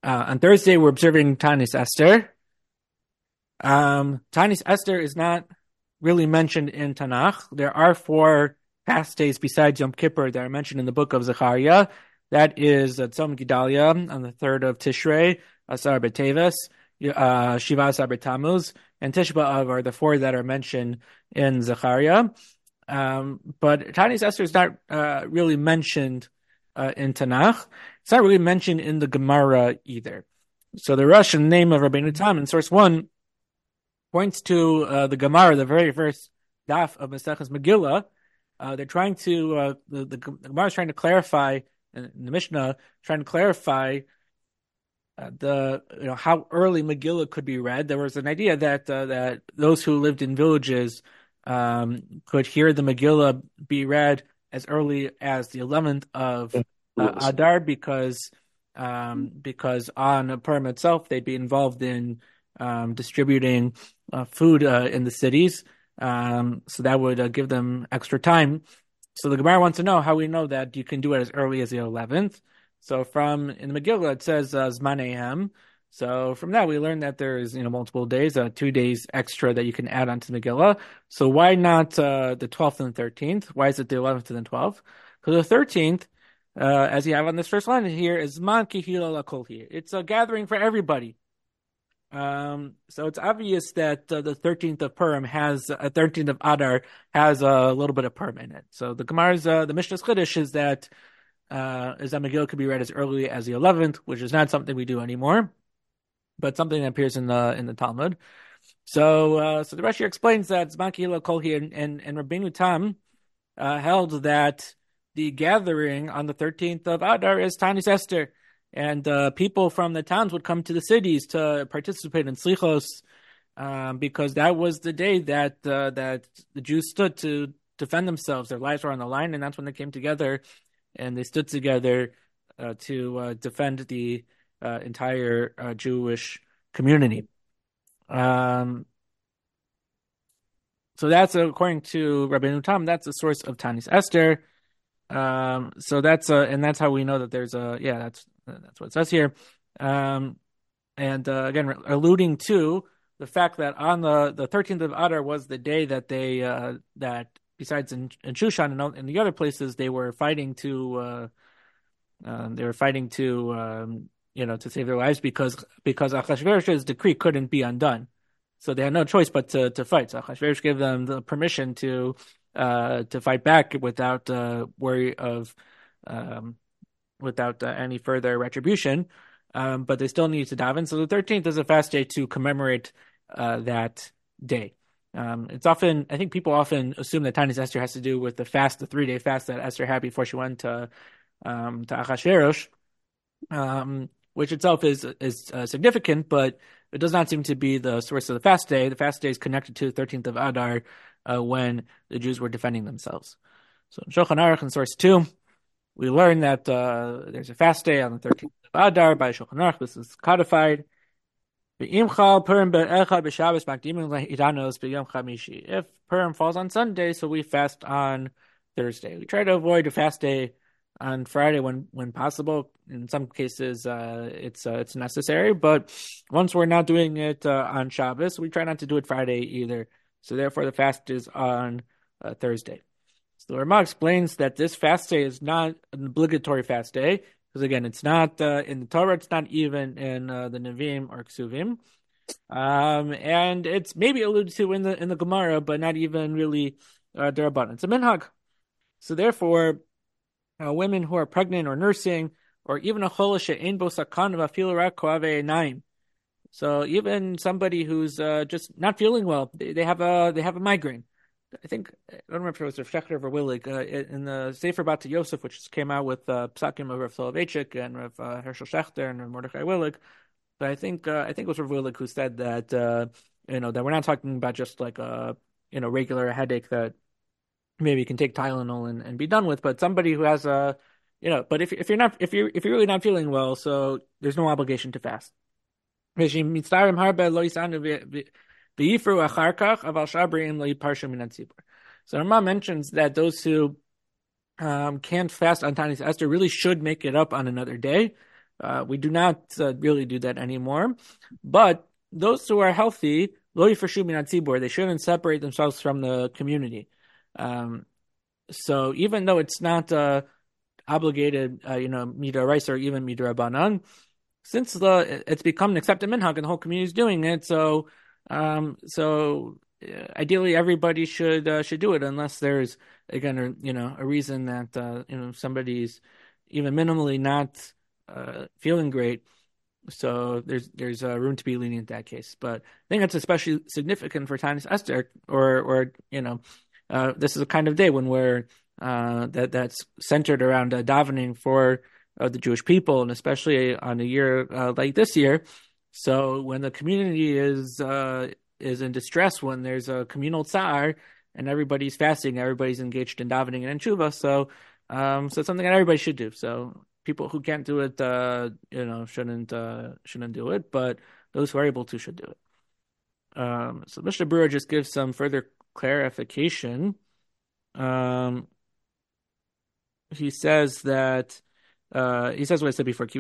On Thursday, we're observing Tanis Esther. Tanis Esther is not really mentioned in Tanakh. There are four fast days besides Yom Kippur that are mentioned in the book of Zechariah. That is Tzom Gedalia on the 3rd of Tishrei, Asar B'Teves, Shiva Asar B'Tammuz, and Tisha B'Av are the four that are mentioned in Zechariah. But Tanis Esther is not really mentioned in Tanakh. It's not really mentioned in the Gemara either. So the Russian name of Rabbeinu Tam in source 1 points to the Gemara, the very first daf of Maseches Megillah. They're trying to the Gemara is trying to clarify, in the Mishnah, trying to clarify how early Megillah could be read. There was an idea that those who lived in villages could hear the Megillah be read as early as the 11th of Adar because on Purim itself they'd be involved in distributing food in the cities, so that would give them extra time. So the Gemara wants to know how we know that you can do it as early as the 11th. So in the Megillah it says Zmaneihem. So from that we learn that there's multiple days, 2 days extra that you can add onto the Megillah. So why not the 12th and the 13th? Why is it the 11th and the 12th? Because the 13th, as you have on this first line here, is Zman Kihila Lakolhi. It's a gathering for everybody. So it's obvious that the 13th of Purim has 13th of Adar has a little bit of Purim in it. So the Gemara's the Mishnah's Chiddush is that Megillah could be read as early as the 11th, which is not something we do anymore, but something that appears in the Talmud. So the Rashi explains that Zman Kihila Kolhi and Rabbeinu Tam held that the gathering on the 13th of Adar is Tanis Esther. And people from the towns would come to the cities to participate in Slichos, because that was the day that the Jews stood to defend themselves. Their lives were on the line, and that's when they came together, and they stood together to defend the entire Jewish community. So that's, according to Rabbeinu Tam, that's the source of Tanis Esther. So that's how we know that there's that's what it says here. And again, alluding to the fact that on the 13th of Adar was the day that they that besides in Shushan and in the other places they were fighting to to save their lives because Achashverosh's decree couldn't be undone, so they had no choice but to fight. So Achashverosh gave them the permission to fight back without worry of without any further retribution, but they still need to daven. So the 13th is a fast day to commemorate that day. It's often, I think people often assume that Tanis Esther has to do with the 3-day fast that Esther had before she went to Achashverosh, which itself is significant, but it does not seem to be the source of the fast day. The fast day is connected to the 13th of Adar, when the Jews were defending themselves. So in Shulchan Aruch in source 2, we learn that there's a fast day on the 13th of Adar by Shulchan Aruch. This is codified. If Purim falls on Sunday, so we fast on Thursday. We try to avoid a fast day on Friday when possible. In some cases, it's necessary, but once we're not doing it on Shabbos, we try not to do it Friday either. So therefore, the fast is on Thursday. So the Rama explains that this fast day is not an obligatory fast day, because again, it's not in the Torah, it's not even in the Nevi'im or Ksuvim, and it's maybe alluded to in the Gemara, but not even really D'Rabbanan. It's a minhag. So therefore, women who are pregnant or nursing, or even a chol she'ein bo sakana v'afilu rak koavei einayim. So even somebody who's just not feeling well, they have a migraine. I think, I don't remember if it was Rav Shechter or Willig, in the Sefer Bat Yosef, which came out with Psakim of Rav Soloveitchik and Rav Hershel Shechter and Rav Mordechai Willig. But I think it was Rav Willig who said that that we're not talking about just like a regular headache that maybe you can take Tylenol and be done with, but somebody who has but if you're really not feeling well, so there's no obligation to fast. So Rama mentions that those who can't fast on Tanis Esther really should make it up on another day. We do not really do that anymore. But those who are healthy, lo yifreshu min hatzibur, they shouldn't separate themselves from the community. Um, so even though it's not obligated, midoraisa or even midorabanan, since it's become an accepted minhag and the whole community is doing it, ideally everybody should do it unless there's again a reason that somebody's even minimally not feeling great. So there's room to be lenient in that case. But I think it's especially significant for Tanis Esther, or this is a kind of day when we're that's centered around davening for the Jewish people, and especially on a year like this year. So when the community is in distress, when there's a communal tsar and everybody's fasting, everybody's engaged in davening and in tshuva. So it's something that everybody should do. So people who can't do it, shouldn't do it, but those who are able to should do it. So Mishnah Berurah just gives some further clarification. He says that he says what I said before.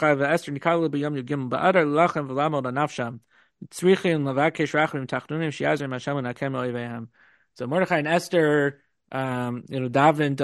So Mordechai and Esther, davened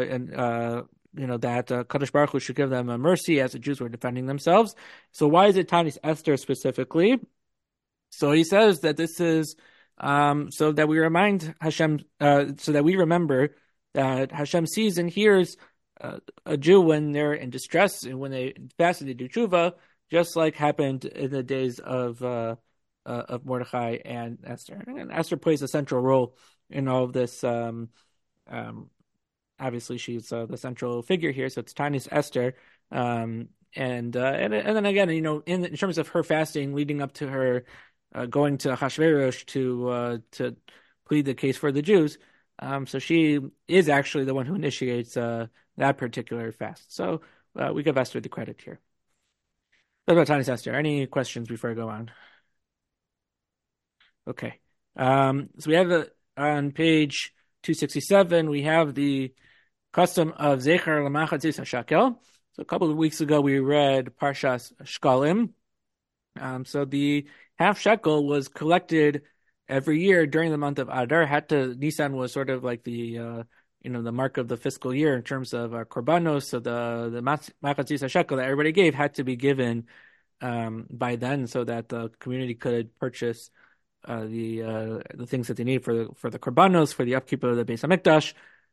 that Kadosh Baruch Hu should give them a mercy as the Jews were defending themselves. So why is it Tanis Esther specifically? So he says that this is so that we remind Hashem, so that we remember that Hashem sees and hears a Jew when they're in distress and when they fast and they do tshuva, just like happened in the days of Mordechai and Esther. And Esther plays a central role in all of this. Obviously, she's the central figure here, so it's Tanis Esther. And then again, in terms of her fasting leading up to her going to Hashverosh to plead the case for the Jews. So she is actually the one who initiates that particular fast. So we give Esther the credit here. That's about Tanis Esther. Any questions before I go on? Okay. So we have on page 267, we have the custom of Zecher L'Machatzis HaShakel. So a couple of weeks ago, we read Parshas Shkalim. So the half shekel was collected every year during the month of Adar. Nisan was sort of like the the mark of the fiscal year in terms of korbanos. So the machatzis shekel that everybody gave had to be given by then, so that the community could purchase the things that they need for the korbanos, for the upkeep of the Beis Hamikdash.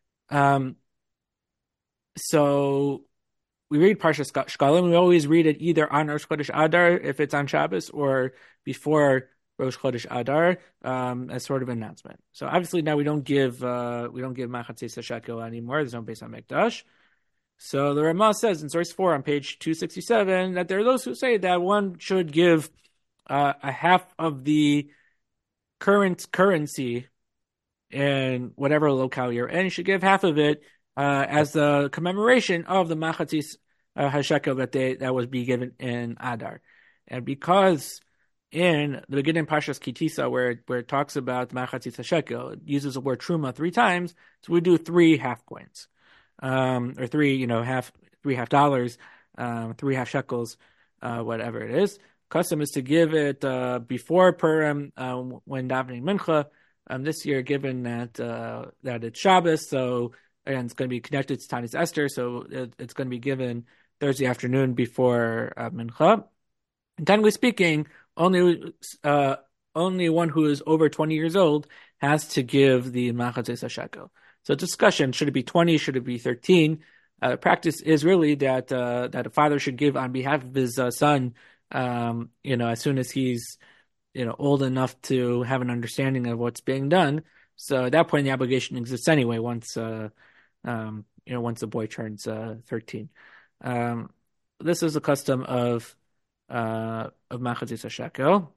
So we read Parshas Shkalim. We always read it either on Rosh Chodesh Adar if it's on Shabbos, or before Rosh Chodesh Adar, as sort of an announcement. So obviously now we don't give Machatzis shekel anymore. There's no Beis Hamikdash. So the Ramah says in source 4 on page 267 that there are those who say that one should give a half of the current currency in whatever locale you're in. You should give half of it as the commemoration of the Machatzis HaShekel that was be given in Adar. And because in the beginning of Parshas Kitisa, where it talks about Machatzis HaShekel, it uses the word Truma 3 times, so we do 3 half coins. Or three half dollars, 3 half shekels, whatever it is. Custom is to give it before Purim when davening mincha. This year, given that it's Shabbos, so again, it's going to be connected to Tanis Esther, so it's going to be given Thursday afternoon before mincha. And technically speaking, only one who is over 20 years old has to give the machatzis shekel. So discussion, should it be 20, should it be 13? Practice is really that a father should give on behalf of his son, as soon as he's, old enough to have an understanding of what's being done. So at that point, the obligation exists anyway, once the boy turns 13. This is a custom of machatzis shekel.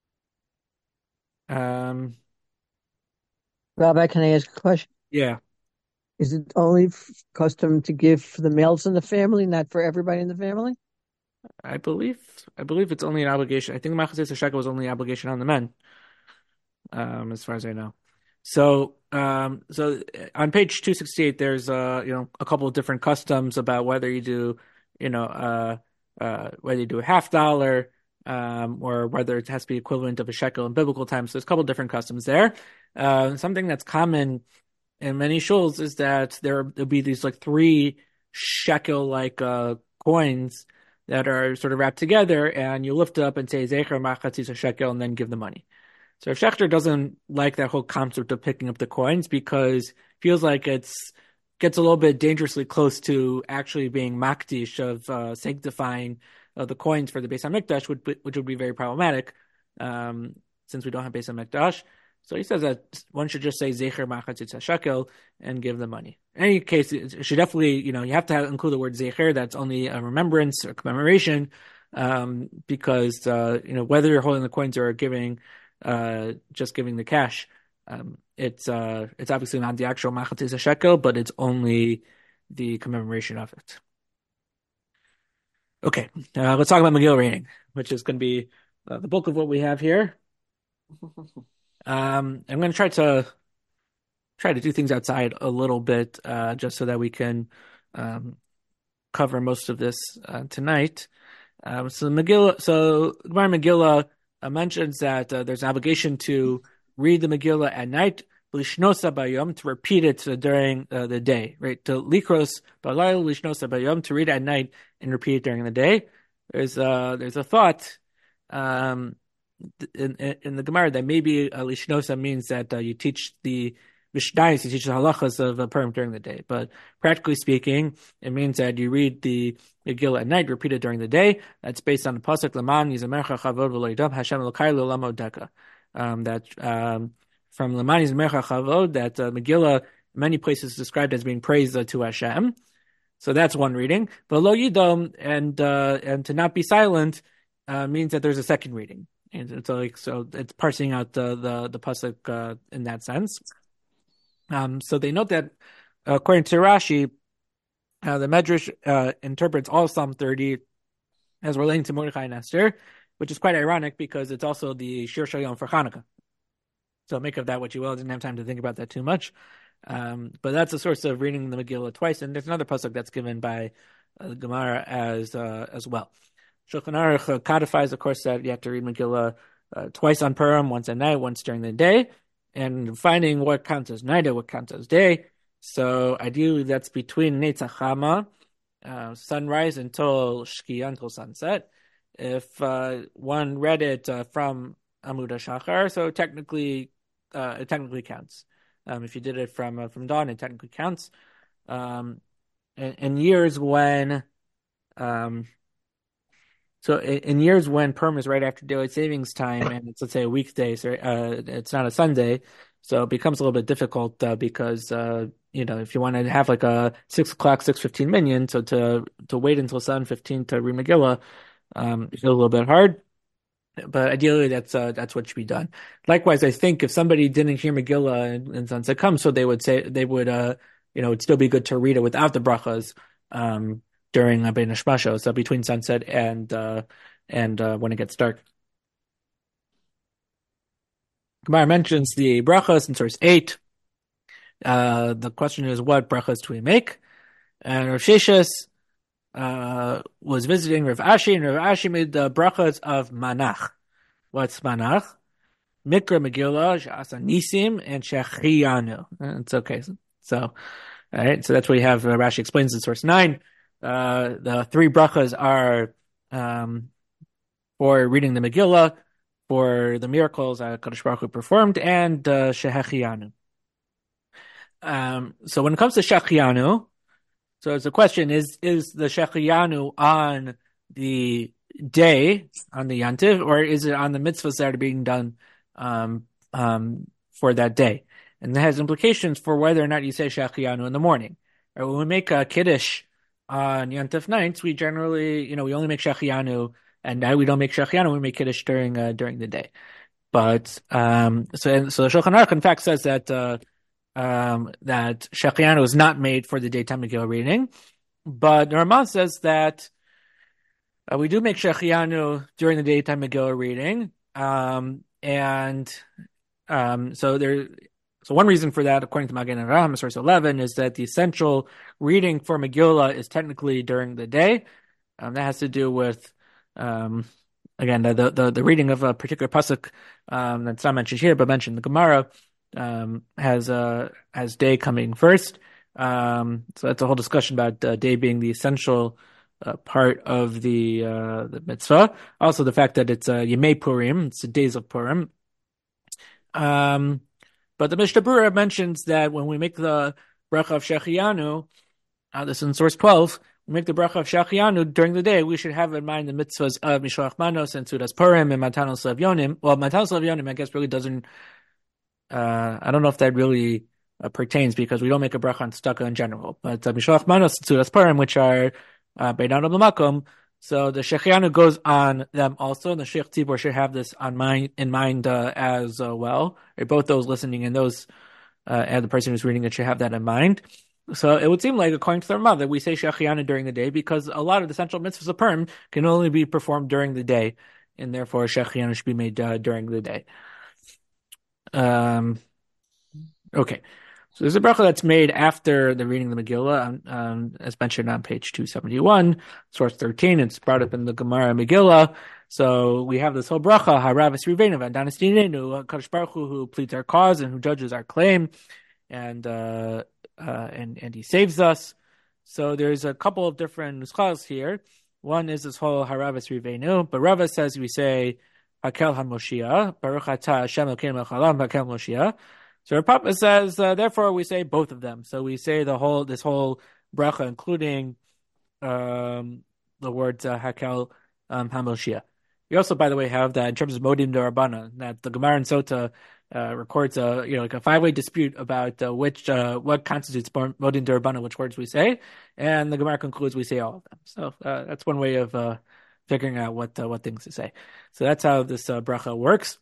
Rabbi, can I ask a question? Yeah. Is it only custom to give for the males in the family, not for everybody in the family? I believe it's only an obligation. I think the Machatzis shekel was only an obligation on the men, as far as I know. So on page 268, there's a couple of different customs about whether you do whether you do a $0.50, or whether it has to be equivalent of a shekel in biblical times. So there's a couple different customs there. Something that's common in many shuls is that there'll be these like 3 shekel coins that are sort of wrapped together, and you lift it up and say Zecher Machatzis shekel, and then give the money. So Rav Shechter doesn't like that whole concept of picking up the coins because it feels like gets a little bit dangerously close to actually being makdish of sanctifying the coins for the Beis Hamikdash, which would be very problematic since we don't have Beis Hamikdash. So he says that one should just say Zecher Machatzis shekel and give the money. In any case, it should definitely, you have to include the word Zecher. That's only a remembrance or commemoration, because whether you're holding the coins or giving just giving the cash, it's obviously not the actual Machatzis shekel, but it's only the commemoration of it. Okay, let's talk about Megillah reading, which is going to be the bulk of what we have here. I'm going to try to do things outside a little bit, just so that we can cover most of this tonight. So Gemara Megillah mentions that there's an obligation to read the Megillah at night, lishnosa bayom, to repeat it during the day, right? To likros balayil lishnosa bayom, to read at night and repeat it during the day. There's a thought in the Gemara that maybe lishnosa means that you teach the Mishnayos, you teach the halachas of Purim during the day. But practically speaking, it means that you read the Megillah at night, repeat it during the day. That's based on the pasuk Laman Yizamercha Chavod V'lo Yidam Hashem Elokai L'Olam Odeka. That from Laman Yizamercha Chavod, that Megillah in many places is described as being praised to Hashem. So that's one reading. But Lo Yidam and to not be silent means that there's a second reading. And so it's parsing out the pasuk in that sense. So they note that according to Rashi, the Medrash interprets all of Psalm 30 as relating to Mordechai and Esther, which is quite ironic because it's also the Shir Shayom for Hanukkah. So make of that what you will. I didn't have time to think about that too much. But that's a source of reading the Megillah twice. And there's another pasuk that's given by the Gemara as well. Shulchan Aruch codifies, of course, that you have to read Megillah twice on Purim, once at night, once during the day, and finding what counts as night and what counts as day. So ideally, that's between Netzach Hama, sunrise, until Shkia, until sunset. If one read it from Amud HaShachar, so it technically counts. If you did it from dawn, it technically counts. In years when in years when Purim is right after daylight savings time, and it's, let's say, a weekday, so it's not a Sunday, so it becomes a little bit difficult because if you want to have like a 6 o'clock, 6:15 minyan, so to wait until 7:15 to read Megillah, it's a little bit hard. But ideally, that's what should be done. Likewise, I think if somebody didn't hear Megillah and sunset comes, so it'd still be good to read it without the brachas during Bein Hashmashos, so between sunset and when it gets dark. Gemara mentions the brachas in source 8. The question is, what brachas do we make? And Rav Sheshes was visiting Rav Ashi, and Rav Ashi made the brachas of Manach. What's Manach? Mikra Megillah, Sha'asa Nisim, and Shechianu. It's okay. So, all right. So that's what you have. Rashi explains in source 9. The 3 brachas are for reading the Megillah, for the miracles that Kadosh Baruch Hu performed, and Shechianu. So when it comes to Shechianu, so it's a question: is the Shechianu on the day, on the Yantiv, or is it on the mitzvahs that are being done for that day? And that has implications for whether or not you say Shechianu in the morning. Right, when we make a Kiddush on Yantiv nights, we generally, we only make Shechianu, and now we don't make Shechianu, we make Kiddush during the day. But so the Shulchan Aruch in fact says that that Shechianu is not made for the daytime Megillah reading, but the Ramah says that we do make Shechianu during the daytime Megillah reading, So one reason for that, according to Magen Avraham, source 11, is that the essential reading for Megillah is technically during the day. That has to do with again the reading of a particular pasuk that's not mentioned here, but mentioned in the Gemara has day coming first. So that's a whole discussion about day being the essential part of the mitzvah. Also, the fact that it's Yemei Purim, it's the days of Purim. But the Mishnah Berurah mentions that when we make the bracha of Shechianu, this is in source 12, we make the bracha of Shechianu during the day, we should have in mind the mitzvahs of Mishloach Manos and Sudas Purim and Matanos Levyonim. Well, Matanos Levyonim, I guess, really doesn't, I don't know if that really pertains because we don't make a bracha on tzedakah in general. But Mishloach Manos and Sudas Purim, which are Beinad B'makom, so the Shechianu goes on them also, and the Sheikh Tzibor should have this in mind as well. Or both those listening and those and the person who's reading it should have that in mind. So it would seem like, according to the Ramah, that we say Shechianu during the day because a lot of the central mitzvahs of Purim can only be performed during the day, and therefore Shechianu should be made during the day. Okay. So there's a bracha that's made after the reading of the Megillah, as mentioned on page 271, source 13. It's brought up in the Gemara Megillah. So we have this whole bracha, Haravis Rivenu, Vandanis Dinenu, Kadosh Baruch Hu, who pleads our cause and who judges our claim, and he saves us. So there's a couple of different nuschas here. One is this whole Haravis Rivenu, but Rava says we say Hakel HaMoshiach, Baruch Atah Hashem Elokeinu Melech Haolam, Hakel Moshiach. So Rav Papa says, therefore we say both of them. So we say this whole bracha, including the words Hakel HaMoshiach. We also, by the way, have that in terms of Modim D'Rabbanan, that the Gemara in Sota records like a 5-way dispute about what constitutes Modim D'Rabbanan, which words we say, and the Gemara concludes we say all of them. So that's one way of figuring out what things to say. So that's how this bracha works.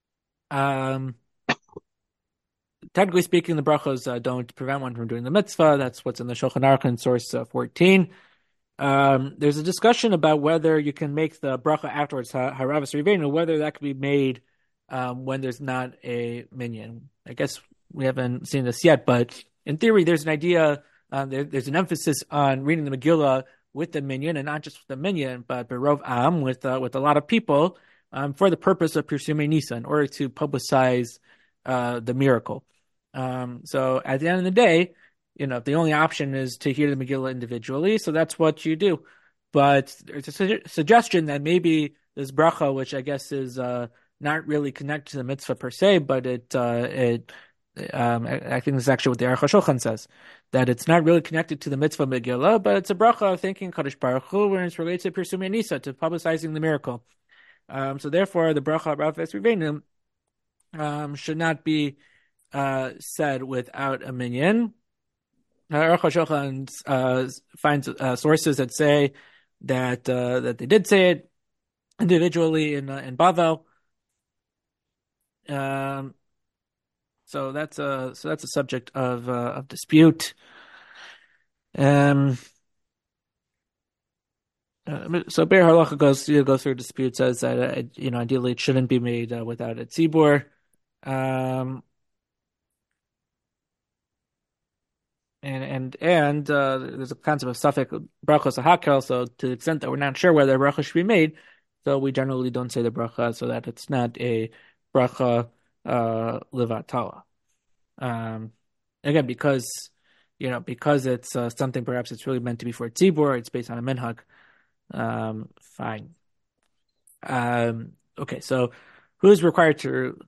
Technically speaking, the brachos don't prevent one from doing the mitzvah. That's what's in the Shulchan Aruch in source 14. There's a discussion about whether you can make the bracha afterwards, Haravis Rivenu, whether that could be made when there's not a minyan. I guess we haven't seen this yet, but in theory, there's an idea, there's an emphasis on reading the Megillah with the minyan, and not just with the minyan, but Berov Am, with a lot of people, for the purpose of Pirsumei Nisa, in order to publicize the miracle. So at the end of the day, the only option is to hear the Megillah individually, so that's what you do. But there's a suggestion that maybe this bracha, which I guess is not really connected to the mitzvah per se, but I think this is actually what the Aruch HaShulchan says, that it's not really connected to the mitzvah Megillah, but it's a bracha of thanking Kadosh Baruch Hu when it's related to Pirsumei Nisa, to publicizing the miracle. So therefore, the bracha of Haravis Rivenu should not be said without a minyan. Aruch HaShulchan finds sources that say that they did say it individually in Bavel. So that's a subject of dispute. So Be'er Halacha goes through a dispute, says that ideally it shouldn't be made without a tzibur. And there's a concept of suffix brachos hakel. So to the extent that we're not sure whether a bracha should be made, so we generally don't say the bracha, so that it's not a bracha levatala. Again, because it's something perhaps it's really meant to be for tzibur, it's based on a minhag. Fine. Okay, so who is required to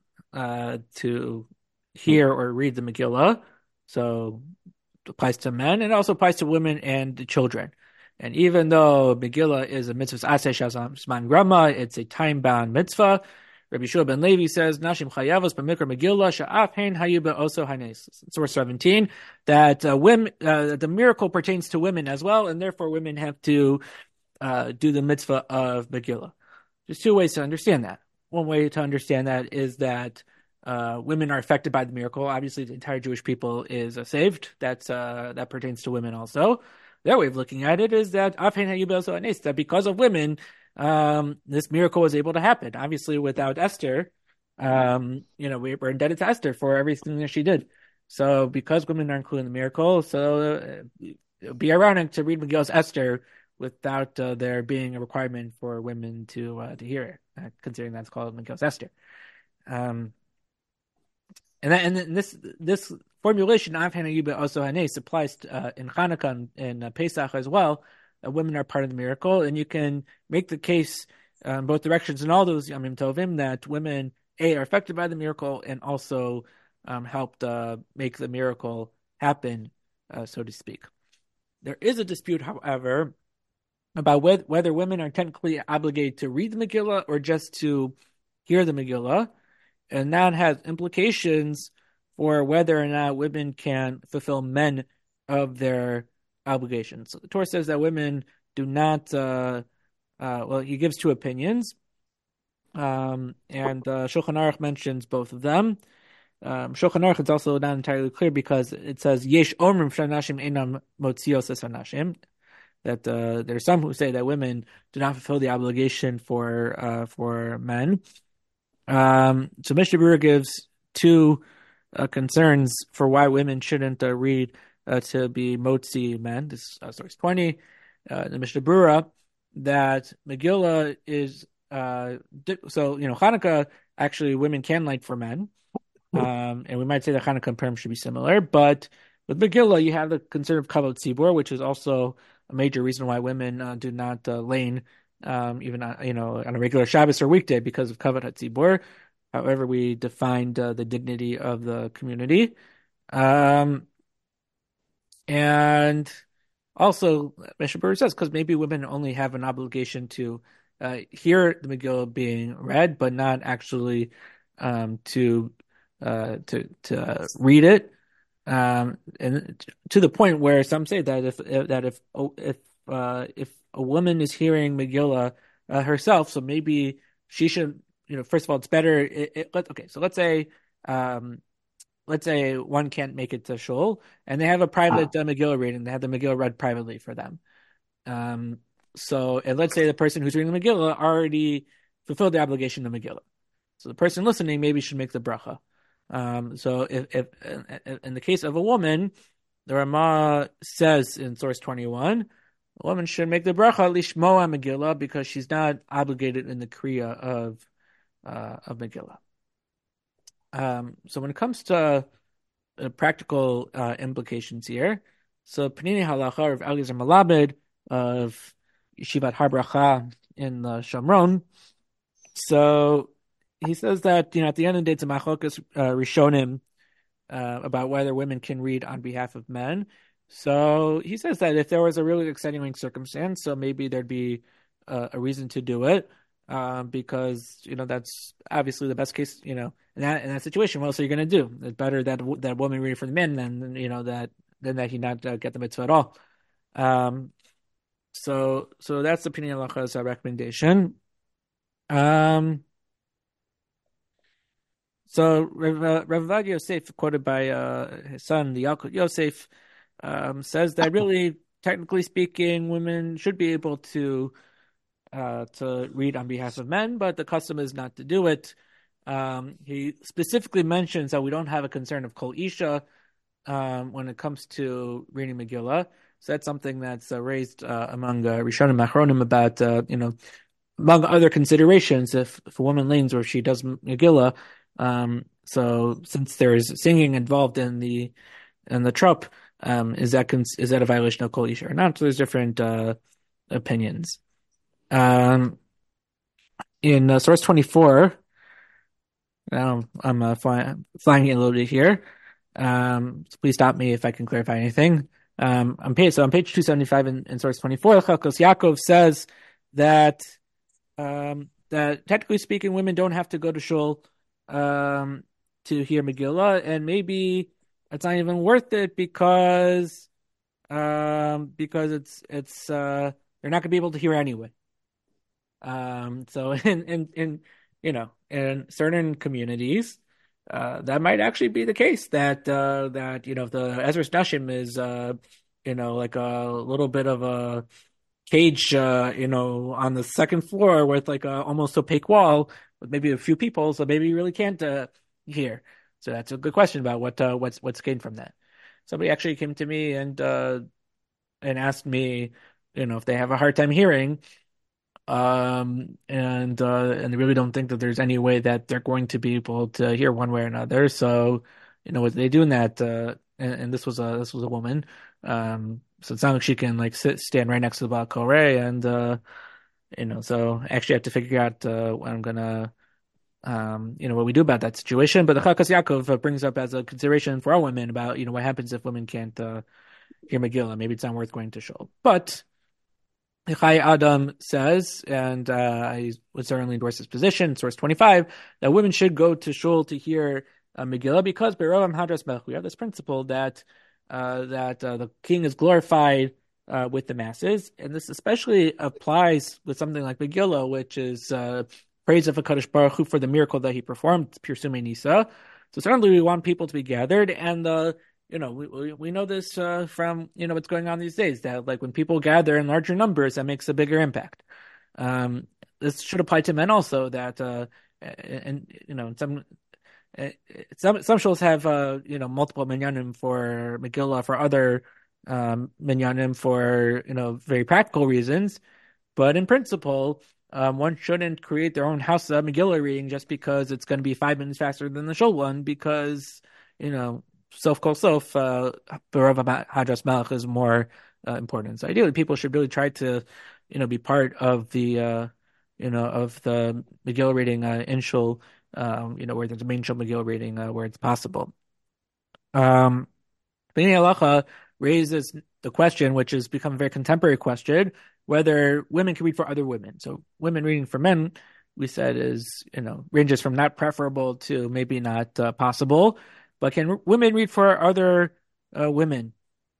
hear or read the Megillah? So it applies to men, and it also applies to women and children. And even though Megillah is a mitzvah aseh shazman grama, it's a time-bound mitzvah. Rabbi Shua ben Levi says, "Nashim chayavos b'mikra Megillah sha'af hein hayu be'oso hanes." Source 17, that women, the miracle pertains to women as well, and therefore women have to do the mitzvah of Megillah. There's two ways to understand that. One way to understand that is that women are affected by the miracle. Obviously, the entire Jewish people is saved. That pertains to women also. Their way of looking at it is that that because of women, this miracle was able to happen. Obviously, without Esther, we're indebted to Esther for everything that she did. So because women are included in the miracle, so it would be ironic to read Megillah's Esther without there being a requirement for women to hear it, considering that's called Megillas Esther. Um, and this formulation of Hana Yuba also Hanes applies in Hanukkah and Pesach as well. Women are part of the miracle, and you can make the case both directions in all those Yamim Tovim that women are affected by the miracle and also helped make the miracle happen, so to speak. There is a dispute, however, about whether women are technically obligated to read the Megillah or just to hear the Megillah, and that has implications for whether or not women can fulfill men of their obligations. So the Torah says that women do not. Well, he gives two opinions, and Shulchan Aruch mentions both of them. Shulchan Aruch is also not entirely clear because it says Yesh Omrim Shanashim Einam Motzios Es Hanashim, that there are some who say that women do not fulfill the obligation for men. So Mishnah Berurah gives two concerns for why women shouldn't read to be motzi men. This is source 20. The Mishnah Berurah that Megillah is Hanukkah actually women can light for men, and we might say that Hanukkah and Purim should be similar, but with Megillah you have the concern of kavod tzibur, which is also a major reason why women do not lane even on a regular Shabbos or weekday because of kavod hatzibur. However, we defined the dignity of the community, and also Mishnah Berurah says because maybe women only have an obligation to hear the Megillah being read, but not actually to read it, and to the point where some say that if a woman is hearing Megillah herself, so maybe she should, first of all, it's better. So let's say one can't make it to shul, and they have a private Megillah reading. They have the Megillah read privately for them. And let's say the person who's reading the Megillah already fulfilled the obligation of Megillah. So the person listening maybe should make the bracha. So if in the case of a woman, the Rama says in source 21, a woman should make the bracha lishmoa Megillah because she's not obligated in the kriya of Megillah. So when it comes to practical implications here, so Panini Halacha of Eliezer Malabed of Yeshivat Har Bracha in the Shomron, so he says that at the end of the day it's a machlokas rishonim about whether women can read on behalf of men. So he says that if there was a really extenuating circumstance, so maybe there'd be a reason to do it, because that's obviously the best case. In that situation, what else are you going to do? It's better that woman read for the men than that he not get the mitzvah at all. So that's the Pinei Halacha's recommendation. So Rav Avad Yosef, quoted by his son, the Yalkut Yosef, says that really, technically speaking, women should be able to read on behalf of men, but the custom is not to do it. He specifically mentions that we don't have a concern of kol isha when it comes to reading Megillah. So that's something that's raised among Rishonim Achronim about among other considerations, if a woman lanes or she does Megillah. So since there is singing involved in the trop, is that a violation of kol isha or not? So there's different opinions. In source 24, I'm flying a little bit here. So please stop me if I can clarify anything. On page 275 in source 24, Chalkos Yaakov says that technically speaking, women don't have to go to shul to hear Megillah, and maybe it's not even worth it because it's they're not going to be able to hear anyway. So in certain communities, that might actually be the case that if the Ezras Nashim is like a little bit of a cage on the second floor with like a almost opaque wall with maybe a few people, so maybe you really can't hear. So that's a good question about what's gained from that. Somebody actually came to me and asked me if they have a hard time hearing, and they really don't think that there's any way that they're going to be able to hear one way or another. So, what they do in that, and this was a woman, so it's not like she can like stand right next to the Baal Koreh, and so I actually have to figure out what I'm gonna, what we do about that situation. But the Chakas Yaakov brings up as a consideration for all women about what happens if women can't hear Megillah. Maybe it's not worth going to shul, but. Chai Adam says, and I would certainly endorse his position, source 25, that women should go to shul to hear Megillah because Be'olam Hadras Melech, we have this principle that the king is glorified with the masses, and this especially applies with something like Megillah, which is praise of HaKadosh Baruch Hu for the miracle that he performed, Pirsumei Nisa. So certainly we want people to be gathered, and we know this from what's going on these days, that like when people gather in larger numbers, that makes a bigger impact. This should apply to men also. That some shuls have multiple minyanim for Megillah, for other minyanim for very practical reasons, but in principle. One shouldn't create their own house of Megillah reading just because it's going to be 5 minutes faster than the shul one, because sof kol sof, B'Rav Hadras Melech is more important. So ideally, people should really try to, be part of the, of the Megillah reading in shul, where there's a main shul Megillah reading where it's possible. Bnei Halacha raises the question, which has become a very contemporary question, whether women can read for other women. So women reading for men, we said, is ranges from not preferable to maybe not possible. But can women read for other women?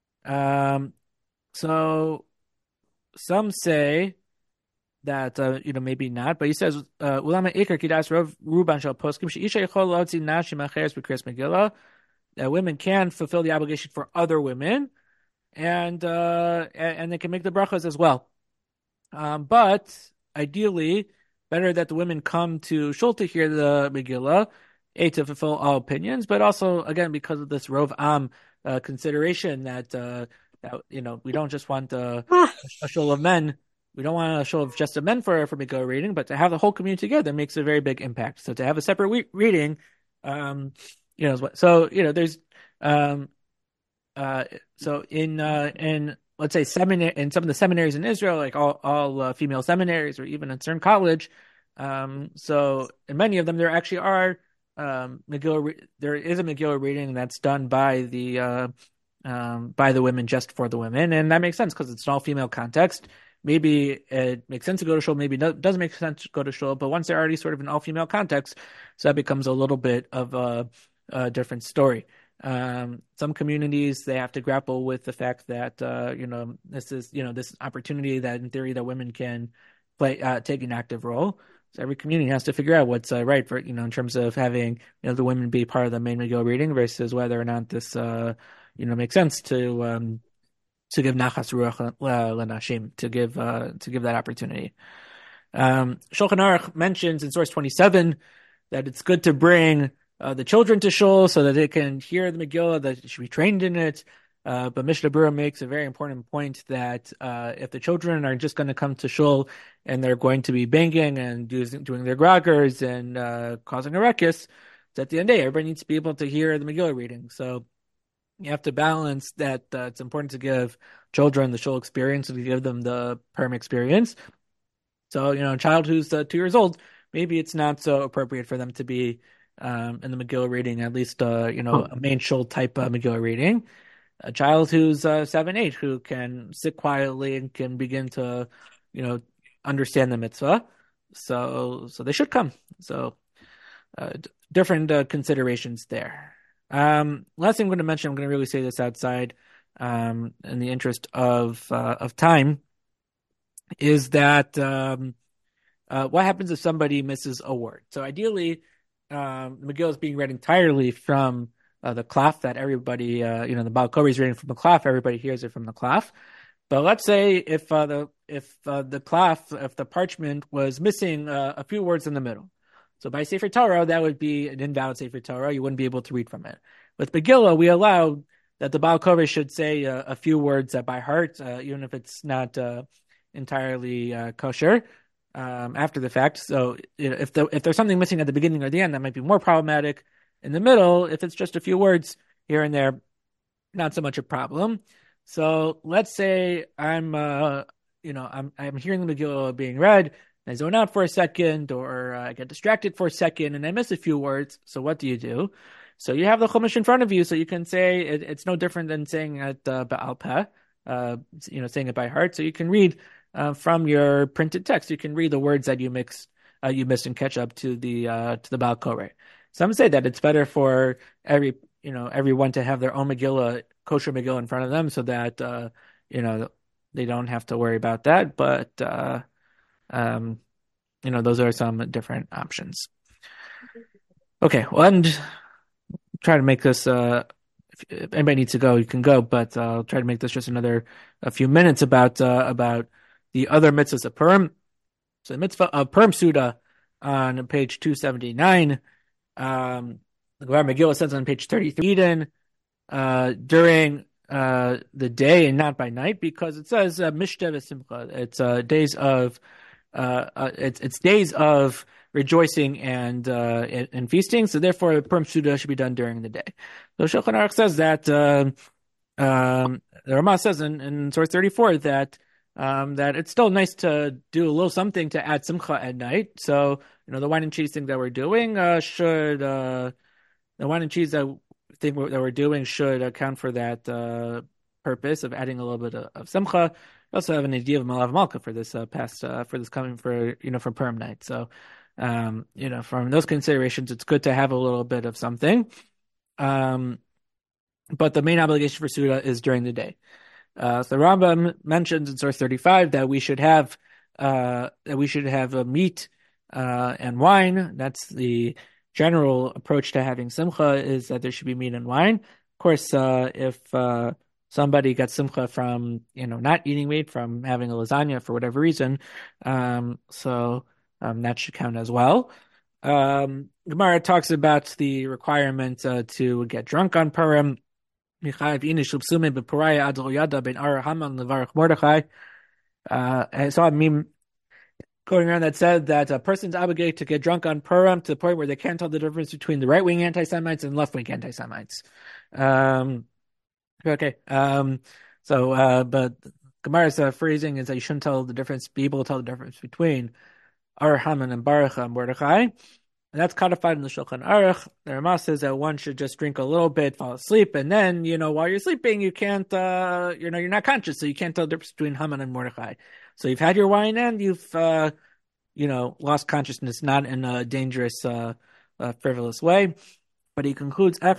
So some say that maybe not, but he says ulama ikar kidas ruban shel poskim sheisha yechol lotzi nashim acheres b'kris Megillah. Women can fulfill the obligation for other women, and they can make the brachas as well. But ideally, better that the women come to shul to hear the Megillah, to fulfill all opinions, but also again because of this Rov Am consideration that we don't just want a shul of men. We don't want a shul of just of men for Megillah reading, but to have the whole community together makes a very big impact. So to have a separate reading, so there's so in let's say in some of the seminaries in Israel, like all female seminaries, or even in CERN College, so in many of them there actually are there is a Megillah reading that's done by the women, just for the women, and that makes sense because it's an all-female context. Maybe it makes sense to go to shul, maybe it doesn't make sense to go to shul, but once they're already sort of an all-female context, so that becomes a little bit of a different story. Some communities, they have to grapple with the fact that this is opportunity that in theory that women can take an active role. So every community has to figure out what's right for in terms of having the women be part of the main Megillah reading versus whether or not this makes sense to give nachas ruach lenashim, to give that opportunity. Shulchan Aruch mentions in source 27 that it's good to bring the children to shul so that they can hear the Megillah, that they should be trained in it. But Mishnah Berurah makes a very important point that if the children are just going to come to shul and they're going to be banging and doing their groggers and causing a ruckus, so at the end of the day, everybody needs to be able to hear the Megillah reading. So you have to balance that. It's important to give children the shul experience and to give them the perm experience. So, a child who's 2 years old, maybe it's not so appropriate for them to be in the Megillah reading, at least, a main shul type Megillah reading. A child who's 7, 8, who can sit quietly and can begin to, understand the mitzvah. So they should come. So different considerations there. Last thing I'm going to mention, I'm going to really say this outside, in the interest of time, is that what happens if somebody misses a word? So ideally, Megillah is being read entirely from the klaf, that everybody, the Baal Koreh is reading from the klaf, everybody hears it from the klaf. But let's say if the klaf, if the parchment was missing a few words in the middle. So by Sefer Torah, that would be an invalid Sefer Torah. You wouldn't be able to read from it. With Megillah, we allow that the Baal Koreh should say a few words by heart, even if it's not entirely kosher after the fact. So if there's something missing at the beginning or the end, that might be more problematic. In the middle, if it's just a few words here and there, not so much a problem. So let's say I'm hearing the Megillah being read, and I zone out for a second, or I get distracted for a second, and I miss a few words. So what do? So you have the Chumash in front of you, so you can say it's no different than saying it Ba'al Peh, saying it by heart. So you can read from your printed text. You can read the words that you missed and catch up to the Baal Koreh. Some say that it's better for everyone to have their own Megillah, kosher Megillah in front of them, so that they don't have to worry about that. But those are some different options. Okay, well, and try to make this. If anybody needs to go, you can go. But I'll try to make this just a few minutes about the other mitzvahs of Purim. So the mitzvah of Purim Suda on page 279. The Gemara Megillah says on page 33, Eden during the day and not by night, because it says Mishta v'Simcha. It's days of it's days of rejoicing and feasting. So therefore, Purim Suda should be done during the day. So Shulchan Aruch says that the Ramah says in source 34 that it's still nice to do a little something to add simcha at night. So the wine and cheese thing that we're doing the wine and cheese that we're doing should account for that purpose of adding a little bit of simcha. We also have an idea of Malav Malka for this for this coming for Purim night. So from those considerations, it's good to have a little bit of something. But the main obligation for Suda is during the day. So the Rambam mentions in source 35 that we should have meat and wine. That's the general approach to having simcha, is that there should be meat and wine. Of course, if somebody gets simcha from not eating meat, from having a lasagna for whatever reason, that should count as well. Gemara talks about the requirement to get drunk on Purim. I saw a meme going around that said that a person's obligated to get drunk on Purim to the point where they can't tell the difference between the right-wing anti-Semites and left-wing anti-Semites. But Gemara's phrasing is that you shouldn't be able to tell the difference between Ar Haman and Baruch and Mordechai. And that's codified in the Shulchan Aruch. The Ramah says that one should just drink a little bit, fall asleep, and then, while you're sleeping, you can't, you're not conscious, so you can't tell the difference between Haman and Mordechai. So you've had your wine and you've, lost consciousness, not in a dangerous, frivolous way. But he concludes, so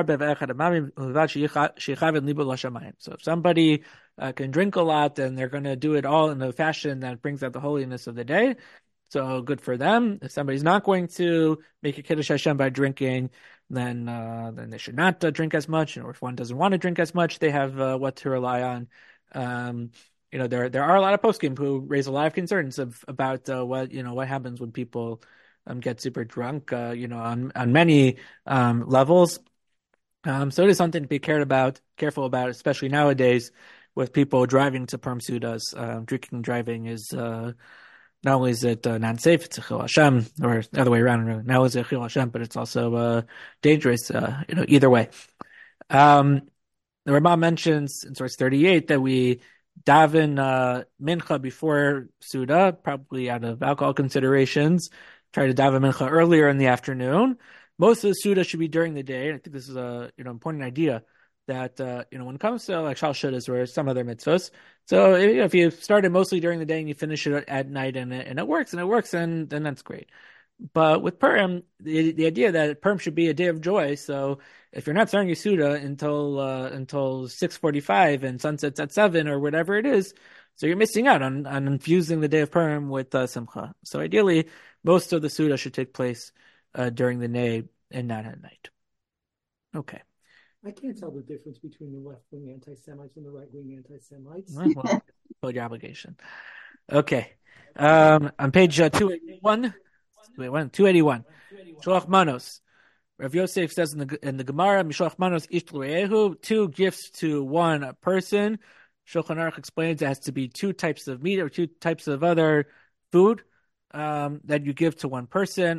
if somebody can drink a lot, then they're going to do it all in a fashion that brings out the holiness of the day. So good for them. If somebody's not going to make a Kiddush Hashem by drinking, then they should not drink as much. Or if one doesn't want to drink as much, they have what to rely on. There are a lot of poskim who raise a lot of concerns about what happens when people get super drunk. On many levels. So it is something to be careful about, especially nowadays with people driving to Purim Sudas. Drinking and driving is. Not only is it not safe, it's a Chil Hashem, or the other way around. Not only is it a Chil Hashem, but it's also dangerous. Either way. The Ramah mentions in source 38 that we daven mincha before Suda, probably out of alcohol considerations. Try to daven mincha earlier in the afternoon. Most of the Suda should be during the day. I think this is a important idea. That when it comes to like Shal Shudas or some other mitzvahs, so if you started mostly during the day and you finish it at night and it works, then that's great. But with Purim, the idea that Purim should be a day of joy. So if you're not starting your Suda until 6:45 and sunsets at 7 or whatever it is, so you're missing out on infusing the day of Purim with Simcha. So ideally, most of the Suda should take place during the day and not at night. Okay. I can't tell the difference between the left-wing anti-Semites and the right-wing anti-Semites. Well, told your obligation. Okay. On page 281, Sholach Manos. Rav Yosef says in the Gemara, Mishloach manos ish l're'ehu, 2 gifts to one person. Shulchan Aruch explains it has to be 2 types of meat or 2 types of other food that you give to one person.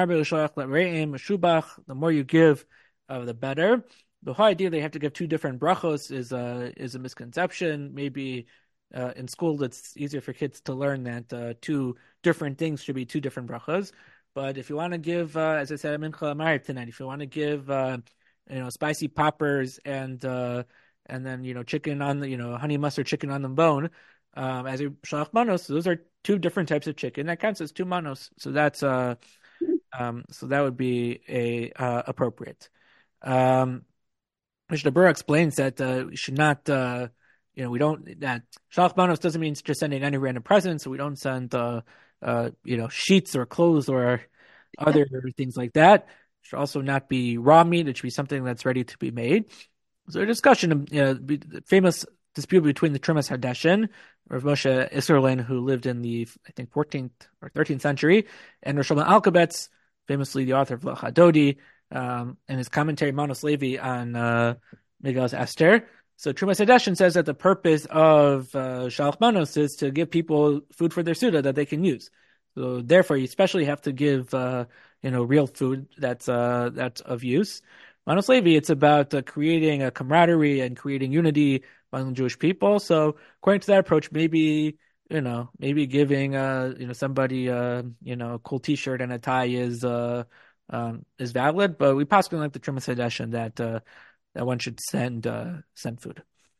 The more you give, the better. The whole idea they have to give 2 different brachos is a misconception. Maybe in school it's easier for kids to learn that 2 different things should be 2 different brachos. But if you want to give, as I said, Mincha Amarib tonight, if you want to give, spicy poppers and then chicken on the honey mustard chicken on the bone, as a shalach manos, those are 2 different types of chicken. That counts as 2 manos. So that's so that would be appropriate. Mishnah Berurah explains that we should not, we don't, that shalach manos doesn't mean just sending any random present. So we don't send sheets or clothes or other things like that. It should also not be raw meat. It should be something that's ready to be made. So a discussion of the famous dispute between the Trumas Hadeshin, Rav Moshe Isserlin, who lived in the, I think, 14th or 13th century, and Rosh Shlomo Alkabetz, famously the author of Lech HaDodi, and his commentary Manos Levi on Megillas Esther. So Trumas Hadeshin says that the purpose of Shalach Manos is to give people food for their Suda that they can use. So therefore, you especially have to give real food that's of use. Manos Levi, it's about creating a camaraderie and creating unity among the Jewish people. So according to that approach, maybe giving somebody a cool T-shirt and a tie is valid. But we possibly like the Trumas Hadeshin that one should send food.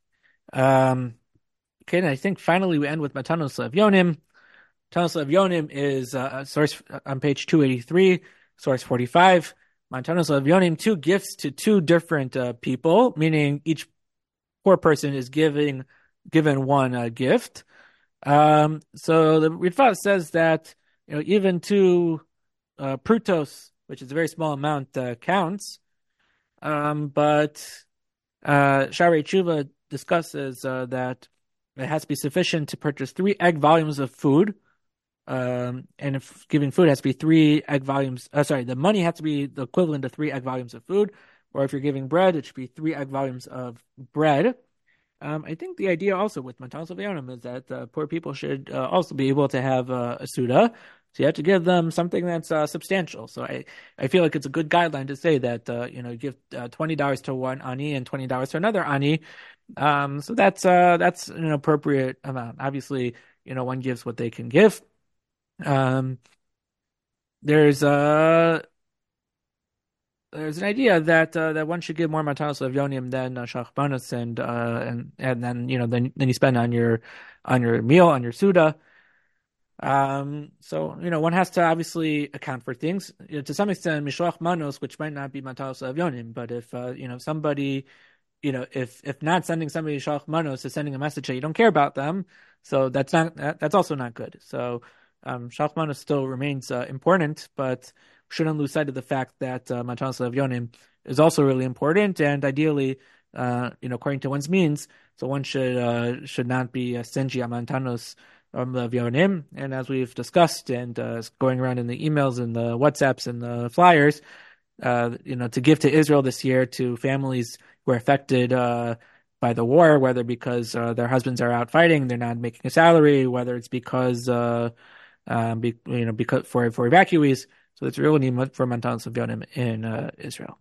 Okay, and I think finally we end with Matanos Levyonim. Matanos Levyonim is source on page 283, source 45. Matanos Levyonim, 2 gifts to 2 different people, meaning each poor person is given 1 gift. So the Ritva says that even 2 prutos, which is a very small amount, counts. But Sha'arei Tshuva discusses that it has to be sufficient to purchase 3 egg volumes of food. And if giving food has to be 3 egg volumes, the money has to be the equivalent of 3 egg volumes of food. Or if you're giving bread, it should be 3 egg volumes of bread. I think the idea also with Matanos Levyonim is that poor people should also be able to have a Suda. So you have to give them something that's substantial. So I feel like it's a good guideline to say that give $20 to one ani and $20 to another ani. So that's an appropriate amount. Obviously, one gives what they can give. There's an idea that one should give more Matanos Levyonim than Shalach Manos, and then then you spend on your meal, on your Suda. So one has to obviously account for things. To some extent, Mishloach Manos, which might not be Matanos Levyonim, but if somebody, if not sending somebody Mishloach Manos is sending a message that you don't care about them, so that's also not good. So Mishloach Manos still remains important, but shouldn't lose sight of the fact that Matanos Levyonim is also really important, and ideally, according to one's means, so one should not be stingy on Matanos Levyonim. And as we've discussed, and going around in the emails and the WhatsApps and the flyers, to give to Israel this year to families who are affected by the war, whether because their husbands are out fighting, they're not making a salary, whether it's because because for evacuees. So it's really need for Matanos Levyonim in Israel.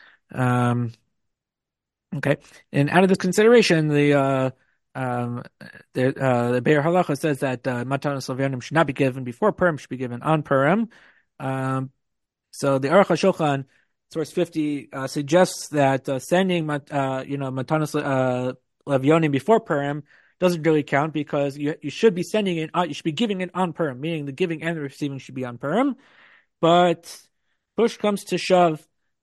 Okay, and out of this consideration, the Be'er Halacha says that Matanos Levyonim should not be given before Purim, should be given on Purim. So the Aruch HaShulchan, source 50, suggests that sending Matanos Levyonim before Purim doesn't really count, because you should be sending it, you should be giving it on Purim, meaning the giving and the receiving should be on Purim. But push comes to shove,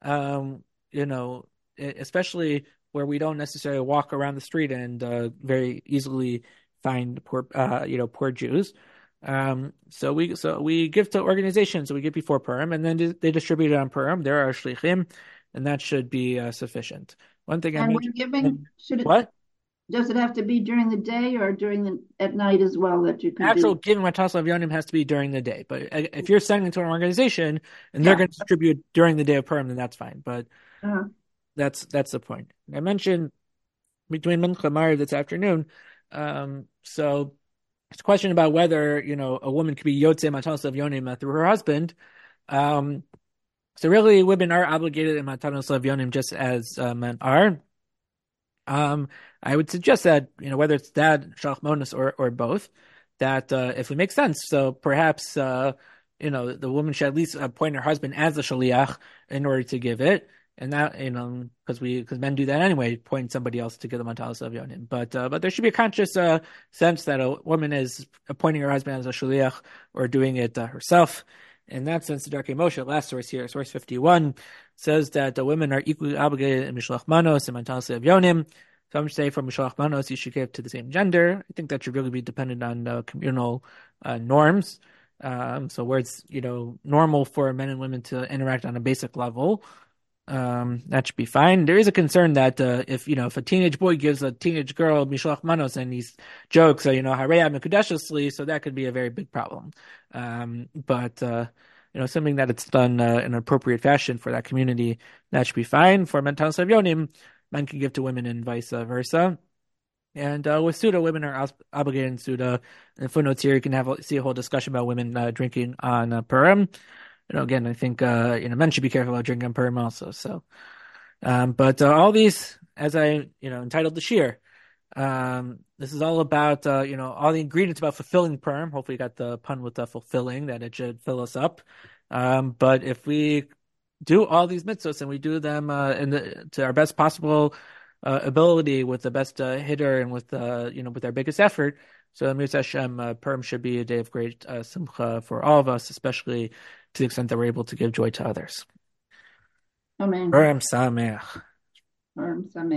especially where we don't necessarily walk around the street and very easily find poor Jews. So we give to organizations, so we give before Purim, and then they distribute it on Purim. There are shlichim, and that should be sufficient. One thing when giving, what? Does it have to be during the day or at night as well that you can Actual do? giving Matas Avyonim has to be during the day. But if you're sending it to an organization and they're Yeah. going to distribute during the day of Purim, then that's fine. But Uh, that's the point. I mentioned between Mincha and Mariv this afternoon. So it's a question about whether, a woman could be Yotze Matas Avyonim through her husband. So really, women are obligated in Matanos Avyonim just as men are. I would suggest that, whether it's dad, Shalach or both, that if it makes sense, so perhaps, the woman should at least appoint her husband as the shaliach in order to give it. And that, because men do that anyway, appoint somebody else to give the matalas of yonim. But there should be a conscious sense that a woman is appointing her husband as a shaliach or doing it herself. In that sense, the Darkei Moshe, last source here, source 51, says that the women are equally obligated in Mishlach Manos and matalas of yonim. Some say for Mishlach Manos you should give to the same gender. I think that should really be dependent on communal norms. So where it's normal for men and women to interact on a basic level, that should be fine. There is a concern that if a teenage boy gives a teenage girl Mishlach Manos and he jokes, Hareya Mekudeshesli, so that could be a very big problem. But something that it's done in an appropriate fashion for that community, that should be fine. For mental savyonim, men can give to women and vice versa. And with Suda, women are obligated in Suda. And footnotes here, you can see a whole discussion about women drinking on Purim. Again, I think men should be careful about drinking on Purim also. So, but all these, as I entitled the shir, this is all about all the ingredients about fulfilling Purim. Hopefully, you got the pun with the fulfilling, that it should fill us up. But if we do all these mitzvahs and we do them to our best possible ability, with the best hitter and with with our biggest effort, so Mir Hashem, Purim should be a day of great simcha for all of us, especially to the extent that we're able to give joy to others. Amen. Purim Sameach. Purim Sameach.